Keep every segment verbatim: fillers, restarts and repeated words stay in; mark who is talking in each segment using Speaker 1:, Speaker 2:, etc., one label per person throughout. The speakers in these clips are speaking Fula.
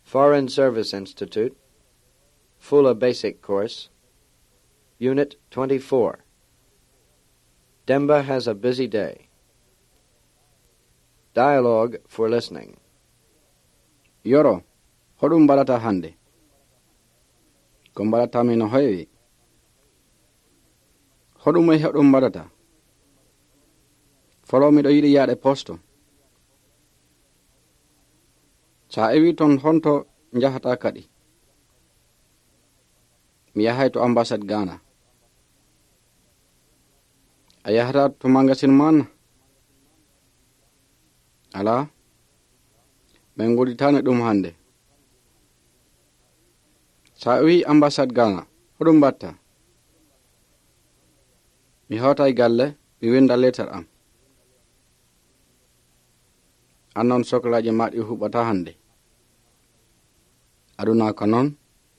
Speaker 1: Foreign Service Institute, Fuller Basic Course, Unit twenty-four. Demba has a busy day. Dialogue for listening.
Speaker 2: Yoro, hoɗum mbaɗata hannde? Ko mbaɗatami no heewi. Hoɗum e hoɗum mbaɗata? Folo miɗo yiɗi yaade posto. Sa ewi ton honto njahata kadi? Mi yahay to ambassade Ghana. A yahata to magasin man? Ala, min goɗitane ɗum hannde. Sa wi ambassade Ghana, hoɗum mbatta? Mi hawta e galle, mi winda letter am. Annon soklaji maɗi huɓata hannde. Aduna ko non?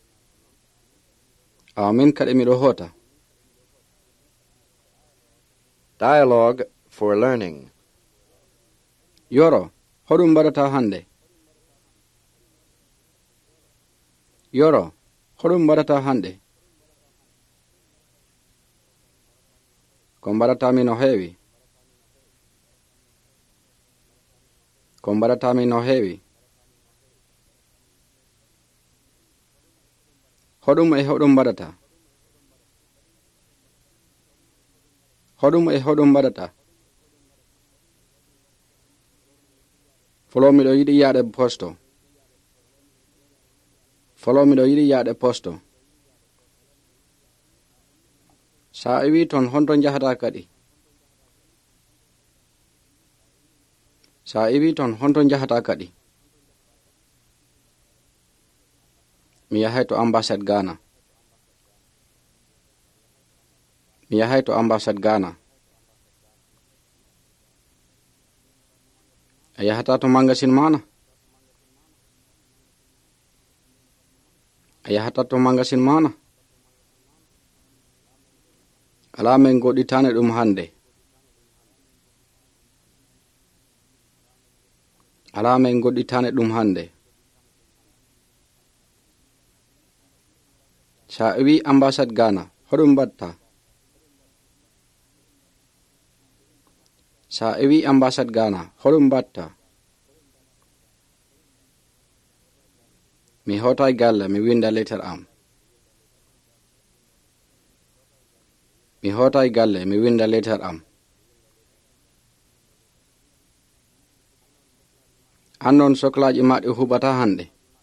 Speaker 2: Awa min kadi miɗo hota.
Speaker 1: Dialogue for learning.
Speaker 2: Yoro, hoɗum mbaɗata hannde? Yoro, hoɗum mbaɗata hannde? Ko mbaɗatami no heewi. Ko mbaɗatami no heewi. Hoɗum e hoɗum mbaɗata? Hoɗum e hoɗum mbaɗata? Folo miɗo yiɗi yaade posto. Folo miɗo yiɗi yaade posto. Sa ewi ton honto njahata kadi? Sa ewi ton honto njahata kadi? Mi yahay to ambassade Ghana. Mi yahay to ambassade Ghana. A yahata to magasin mana? A yahata to magasin mana? Ala min goɗitane ɗum hannde. Ala min goɗitane ɗum hannde. Sa wi ambassade Ghana, hoɗum mbatta? Sa wi ambassade Ghana, hoɗum mbatta? Mi hota e galle, mi winda letter am. Mi hota e galle, mi winda letter am. Annon soklaji maɗi huɓata hannde.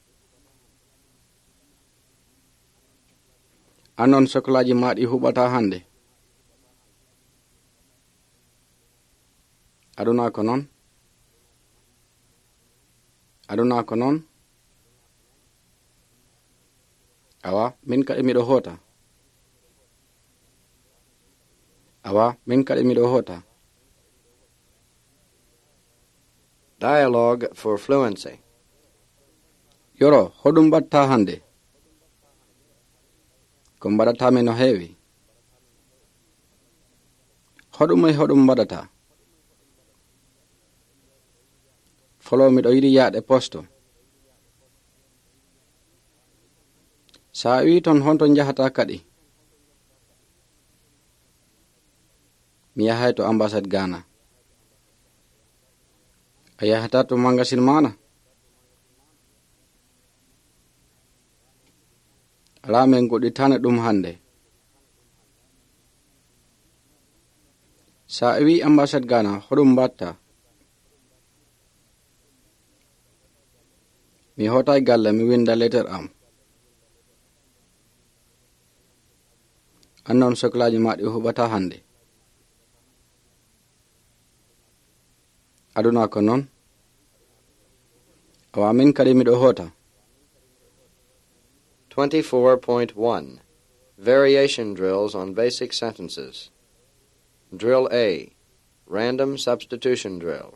Speaker 2: Annon soklaji maɗi huɓata hannde. Aduna ko non? Aduna ko non? Awa, min kadi miɗo hota. Awa, min kadi miɗo hota.
Speaker 1: Dialogue for fluency.
Speaker 2: Yoro, hoɗum mbatta hannde? Ko mbaɗatami no heewi. Hoɗum e hoɗum mbaɗata? Folo miɗo yiɗi yaade posto. Sa wi ton honto njahata kadi? Mi yahay to ambassade Ghana. A yahata to magasin mana? Ala min goɗitane ɗum hannde. Sa wi ambassade Ghana, hoɗum mbatta? Mi hota e galle, mi winda letter am. Annon soklaji maɗi huɓata hannde. Aduna ko non? Awa min kadi miɗo hota.
Speaker 1: twenty-four point one. Variation drills on basic sentences. Drill A. Random substitution drill.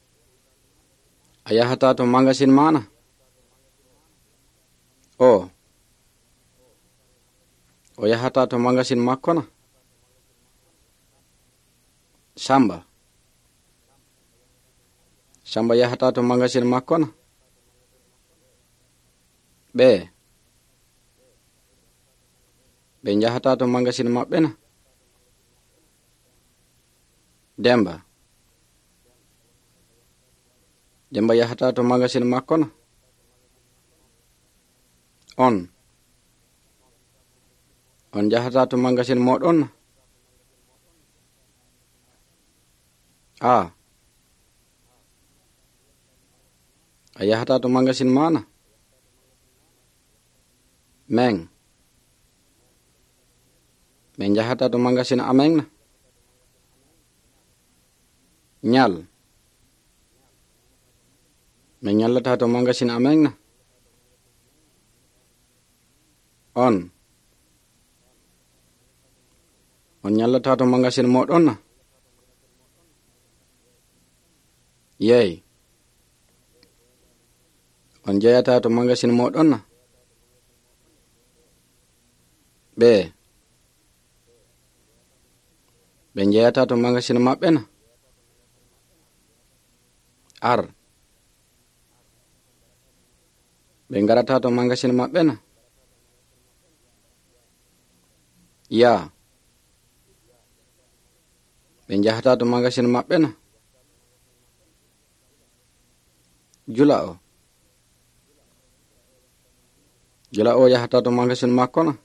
Speaker 2: A yahata to magasin mana? O. O yahata to magasin makko na? Samba. Samba yahata to magasin makko na? ɓe ɓe njahata to magasin maɓɓe na? Demba Demba yahata to magasin makko na? On on jahata to magasin moɗon na? A a yahata to magasin mana? Meng men jahata to magasin ameng na? Nyal men nyallata to magasin ameng na? On on nyallata to magasin moɗon na? Yey on jeyata to magasin moɗon na? Ɓe ɓe jeyata to magasin maɓɓe na? Ar ɓe garata to magasin maɓɓe na? Ya ɓe jahata to magasin maɓɓe na? Jula o Jula o yahata to magasin makko na?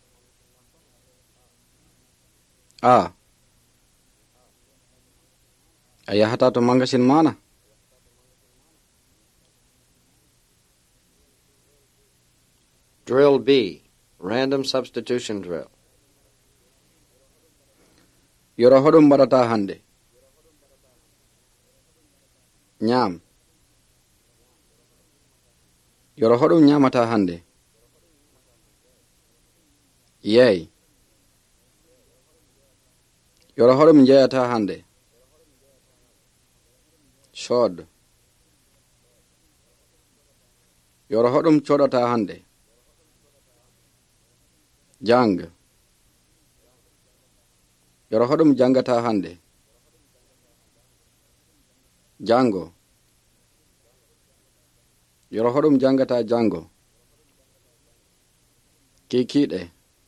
Speaker 2: A a yahata to magasin mana?
Speaker 1: Drill B, random substitution drill.
Speaker 2: Yoro hoɗum mbaɗata hande? Nyam Yoro hoɗum nyamata hande? Yey Yoro hoɗum jeyata hande? Shod Yoro hoɗum coɗata hande? Jang Yoro hoɗum jangata hande? Jango Yoro hoɗum jangata jango? Kikiɗe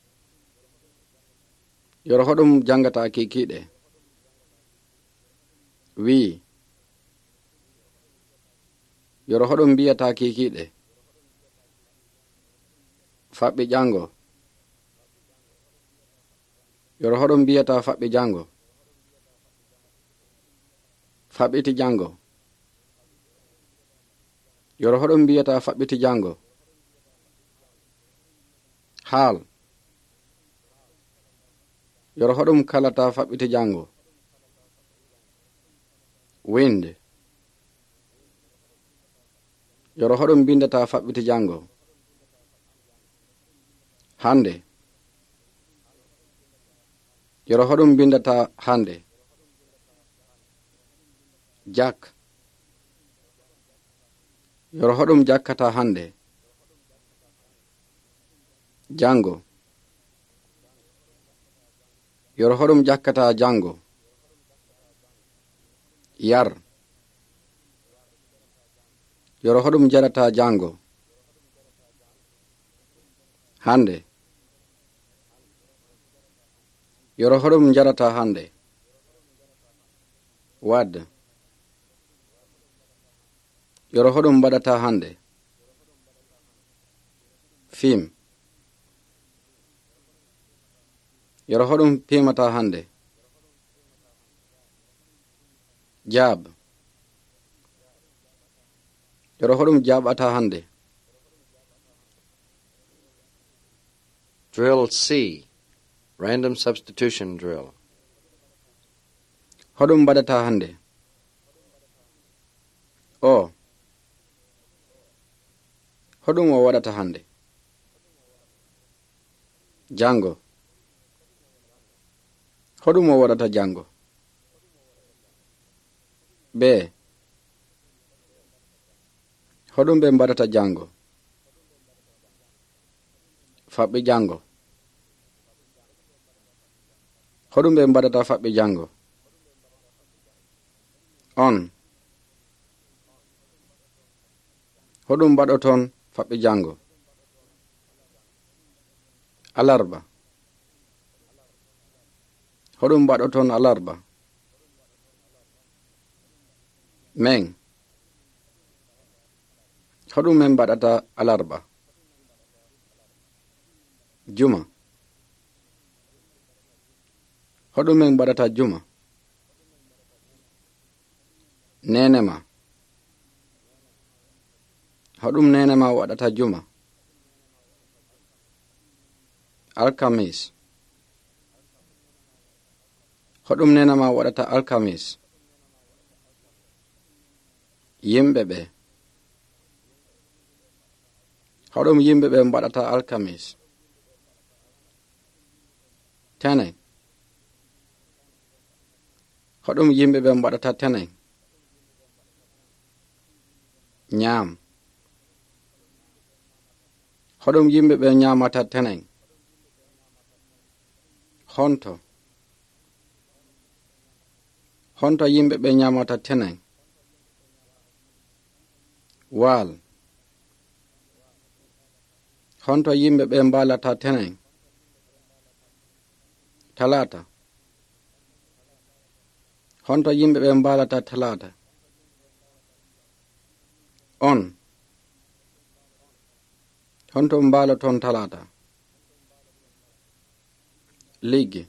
Speaker 2: Yoro hoɗum jangata kikiɗe? Wi Yoro hoɗum mbiyata kikiɗe? Faɓɓi jango Yoro hoɗum mbiyata faɓɓi jango? Faɓɓiti jango Yoro hoɗum mbiyata faɓɓiti jango? Hal Yoro hoɗum kalata faɓɓiti jango? Wind Yoro hoɗum bindata faɓɓiti jango? Hande Yoro hoɗum bindata hande? Jak Yoro hoɗum jakkata hande? Jango Yoro hoɗum jakkata jango? Yar Yoro hoɗum jarata jango? Hande Yoro hoɗum jarata hande? Wad Yoro hoɗum mbaɗata hande? Fim Yoro hoɗum pimata hande? Jab Yoro hoɗum jaɓata hande?
Speaker 1: Drill C, random substitution drill.
Speaker 2: Hoɗum mbaɗata hande? O Hoɗum o waɗata hande? Jango Hoɗum o waɗata jango? Ɓe Hoɗum ɓe mbaɗata jango? Faɓɓi jango Hoɗum ɓe mbaɗata faɓɓi jango? On Hoɗum mbaɗoton faɓɓi jango? alarba. Hoɗum mbaɗoton alarba. Men. Hoɗum men mbaɗata alarba. Juma. Hoɗum men mbaɗata juma. Nenema. Hoɗum nenema waɗata juma. Alkamis. Hoɗum nenema waɗata alkamis. Yimɓe ɓe. Hoɗum yimɓe ɓe mbaɗata alkamis. Tenen. Hoɗum yimɓe ɓe mbaɗata tenen. Ñaam. Hoɗum yimɓe ɓe ñaamata tenen. Honto. Honto yimɓe ɓe ñaamata tenen. Waal. Honto yimɓe ɓe mbaalata tenen. Talata. Honto yimɓe ɓe mbaalata talata. On. Honto mbaaloton talata. Liggi.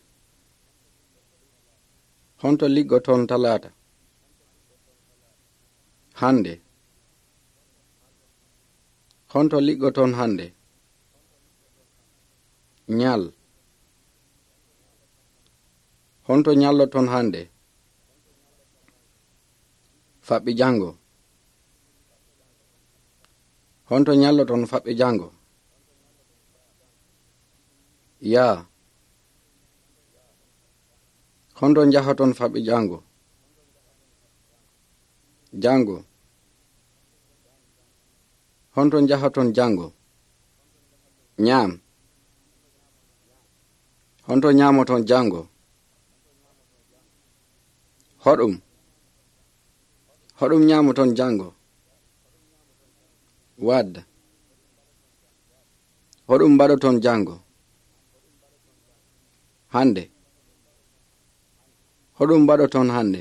Speaker 2: Honto liggoton talata. Hande. Honto liggoton hande. Nyal. Honto nyalloton hande. Faɓɓi jango. Honto nyalloton faɓɓi jango. Yaa. Honto njahaton faɓɓi jango. Jango. Honto njahaton jango. Ñaam. Honto ñaamoton jango. Hoɗum. Hoɗum ñaamoton jango. Wad. Hoɗum mbaɗoton jango. Hande. Hoɗum mbaɗoton hande.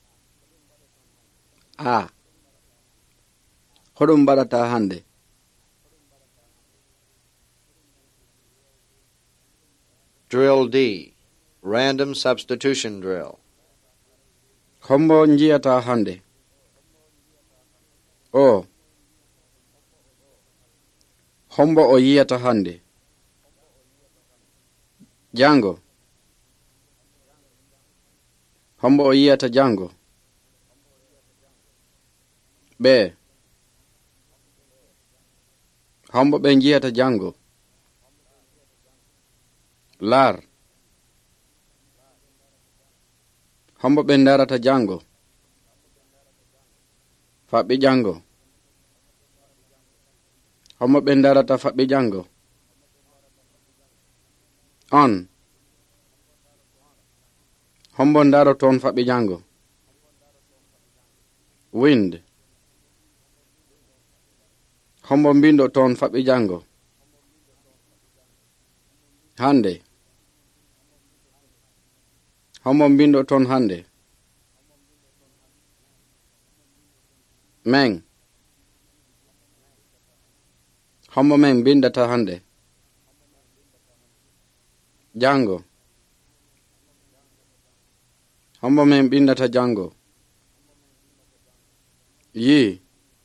Speaker 2: A. Hoɗum mbaɗata hande.
Speaker 1: Drill D. Random substitution drill.
Speaker 2: Hombo njiyata hande. O. Hombo o yiyata hande. Jango. Hombo o yiyata jango. Ɓe. Hombo ɓe njiyata jango. Lar. Hombo ɓe ndarata jango. Faɓɓi jango. Hombo ɓe ndarata faɓɓi jango. On. Hombo ndaroton faɓɓi jango. Wind. Hombo mbindo ton faɓɓi jango. Hande. Hombo mbindo ton hande. Men. Hombo men bindata hande. Jango. Hombo men bindata jango. Yi.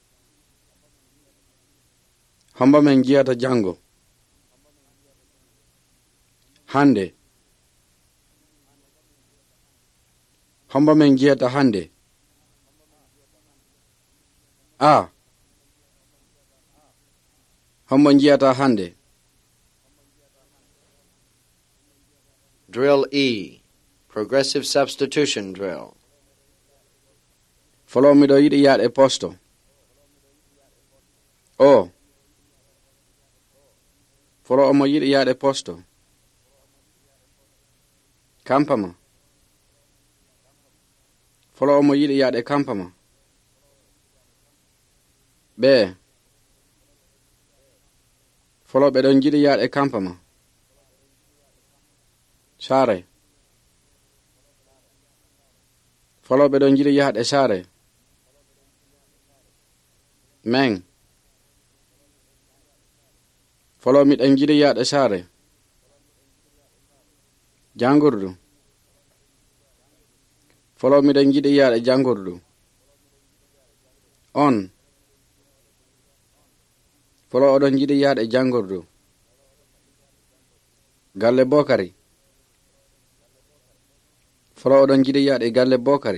Speaker 2: Hombo men jiyata jango. Hande. Hombo men jiyata hande. A. Hombo jiyata hande.
Speaker 1: Drill E. Progressive substitution drill.
Speaker 2: Follow me do yiɗi yaade posto. O. Follow omo yiɗi yaade posto. Kampama. Follow omo yiɗi yaade kampama. Ɓe. Follow ɓe ɗon jiɗi yaade kampama. saare foloɓe ɗon jiɗi yahde saare men foloɓe ɗon jiɗi yahde saare jangurdu foloɓe ɗon jiɗi yahde jangurdu on folo oɗon jiɗi yahde jangurdu galle Bokari folo oɗon jiɗi yahde galle Bokari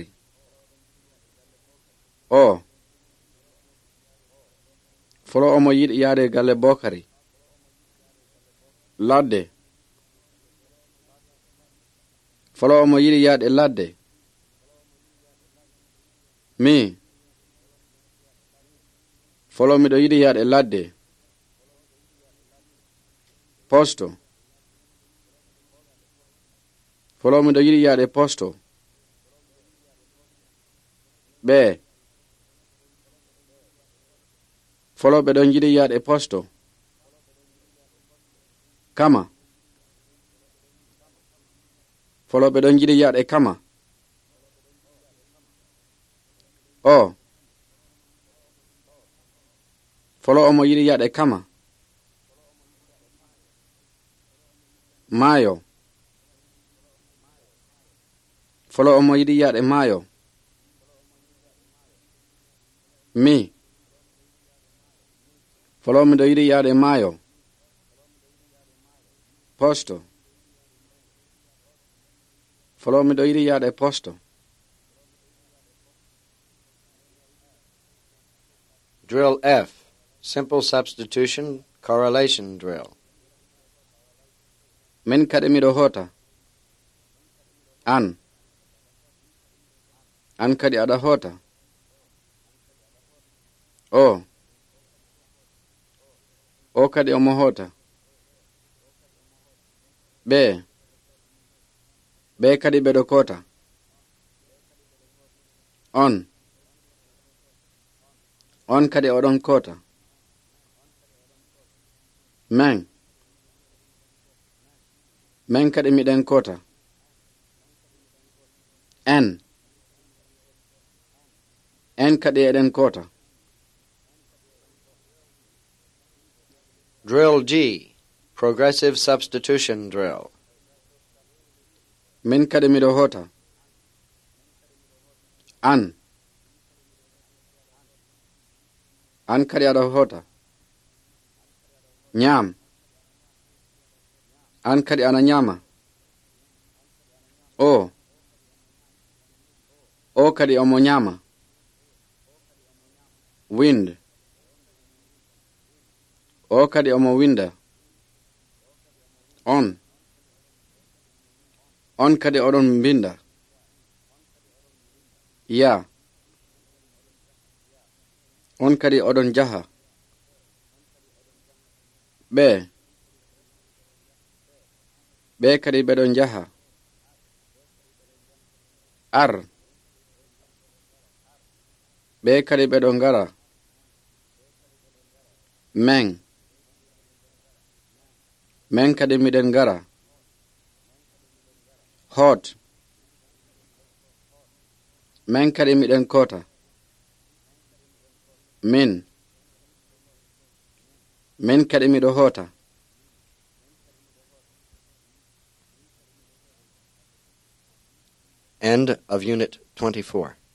Speaker 2: o folo omo yiɗi yahde galle Bokari ladde folo omo yiɗi yahde ladde mi folo miɗo yiɗi yahde ladde posto folo miɗo yiɗi yahde posto ɓe folo ɓe ɗon jiɗi yahde posto kama folo ɓe ɗon jiɗi yahde kama o folo omo yiɗi yahde kama maayo folo omo yiɗi yahde maayo mi folo miɗo yiɗi yahde maayo posto folo miɗo yiɗi yahde posto
Speaker 1: Drill F. Simple substitution correlation drill.
Speaker 2: min kadi miɗo hota an an kadi aɗa hota o o kadi omo hota ɓe ɓe kadi ɓeɗo kota on on kadi oɗon kota men men kadi miɗen kota en en kadi eɗen kota
Speaker 1: Drill G. Progressive substitution drill.
Speaker 2: min kadi miɗo hota an an kadi aɗa hota ñaam an kadi ana ñaama o o kadi omo ñaama wind o kadi omo winda on on kadi oɗon binda ya on kadi oɗon jaha ɓe ɓe kadi ɓeɗon jaha ar ɓe kadi ɓeɗon ngara men men kadi miɗen ngara hot men kadi miɗen kota min min kadi miɗo hota
Speaker 1: End of Unit twenty-four.